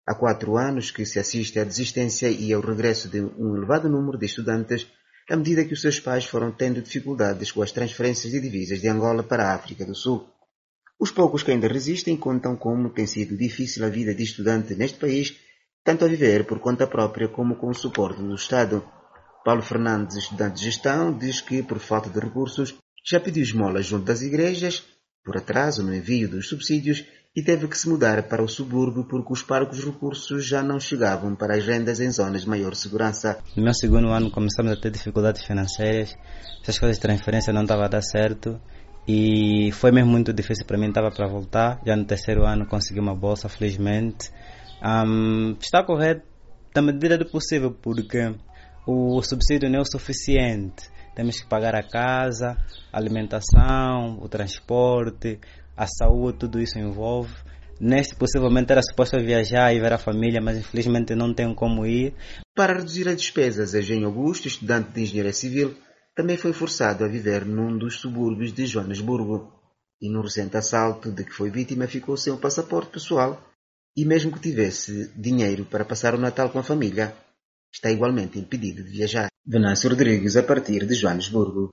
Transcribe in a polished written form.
Há 4 anos que se assiste à desistência e ao regresso de um elevado número de estudantes à medida que os seus pais foram tendo dificuldades com as transferências de divisas de Angola para a África do Sul. Os poucos que ainda resistem contam como tem sido difícil a vida de estudante neste país, tanto a viver por conta própria como com o suporte do Estado. Paulo Fernandes, estudante de gestão, diz que, por falta de recursos, já pediu esmola junto das igrejas, por atraso no envio dos subsídios, e teve que se mudar para o subúrbio porque os parcos recursos já não chegavam para as rendas em zonas de maior segurança. No meu segundo ano começamos a ter dificuldades financeiras, essas coisas de transferência não estavam a dar certo e foi mesmo muito difícil para mim, estava para voltar. Já no terceiro ano consegui uma bolsa, felizmente. Está correto da medida do possível porque o subsídio não é o suficiente. Temos que pagar a casa, a alimentação, o transporte, a saúde, tudo isso envolve. Neste, possivelmente, era suposto viajar e ver a família, mas infelizmente não tenho como ir. Para reduzir as despesas, Eugênio Augusto, estudante de engenharia civil, também foi forçado a viver num dos subúrbios de Joanesburgo. E no recente assalto de que foi vítima ficou sem o passaporte pessoal e mesmo que tivesse dinheiro para passar o Natal com a família, está igualmente impedido de viajar. Venâncio Rodrigues, a partir de Joanesburgo.